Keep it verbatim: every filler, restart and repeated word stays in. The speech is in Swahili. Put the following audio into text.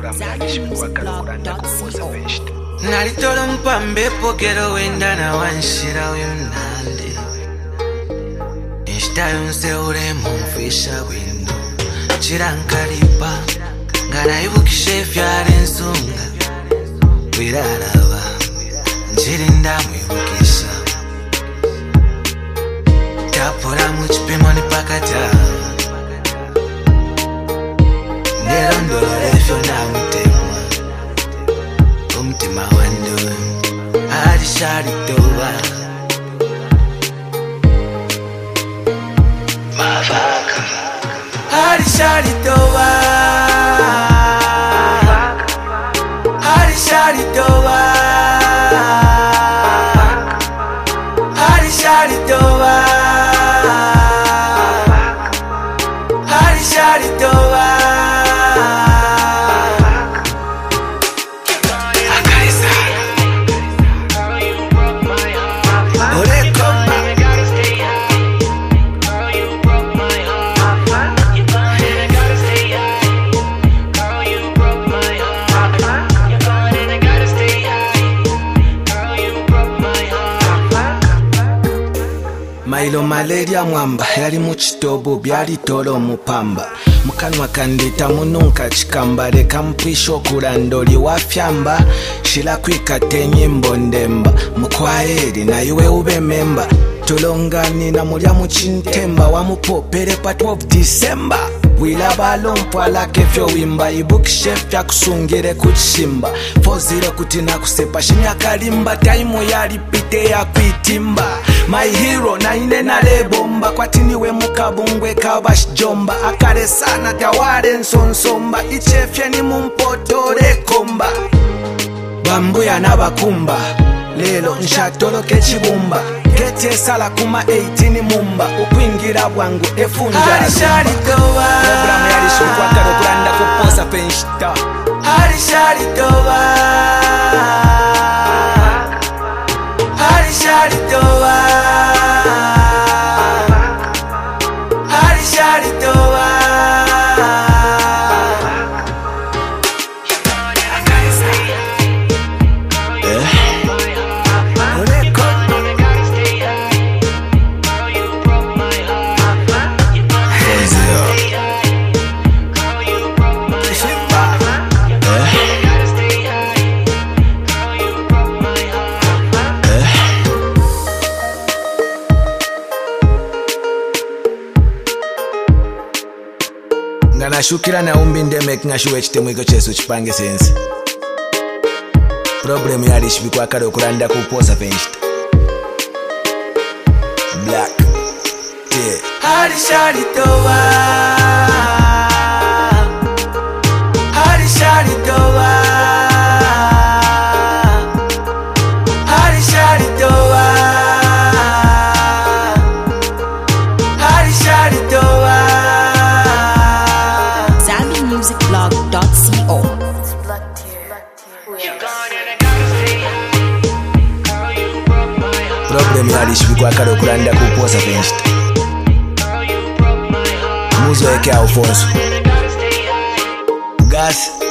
Nalitolo mpambe pokero wenda na wanshira wimnandi Ishtayo nseure mumfisha windu Chirankaripa Ngana ibukishe fyare nsunga Wiraraba Nchirinda mwibukisha Tapura muchipimo nipakata Nerondolo refyo na mutema Umtima wandu Arishari toba Mafaka Arishari toba Arishari toba Arishari toba Arishari toba Mailo malaria mwamba yali muchitobo byali tolo mupamba mukanwa kandita mununka chikamba leka mpwisho kulandoli wafyamba shila kwikate nyimbo ndemba mukwaeri na iwe ube memba tulongani na mulya muchintemba wamupopere pa twelve December Wilaba lompwa lake fyo wimba ibukishe fya kusungire kuchimba four zero kutina kusepa shinya kalimba taimu yali pite ya kuitimba My hero na ine na lebomba kwa tiniwe mukabungwe kabash jomba akare sana taware nsonsomba ichefye ni mumpotore komba Bambuya na bakumba lelo nshatoloke chibumba Gete sala kuma eighteen mumba ukwingira bwangu efunja Arishari toba Programu yali shukwa karo kuranda kuposa penshita Arishari toba Arishari toba Arishari toba Ngana shukira na umbi ndemek ngashuwe chitemwiko chesu chipange sensi Problem yali shibikwa kado kuranda kuposa penshita Black Yeah Arishari toba Arishari toba Arishari toba Arishari toba music blog dot co Problem yali shibikwa kado kuranda kuposa penshita Muzo eke Alfonso Gas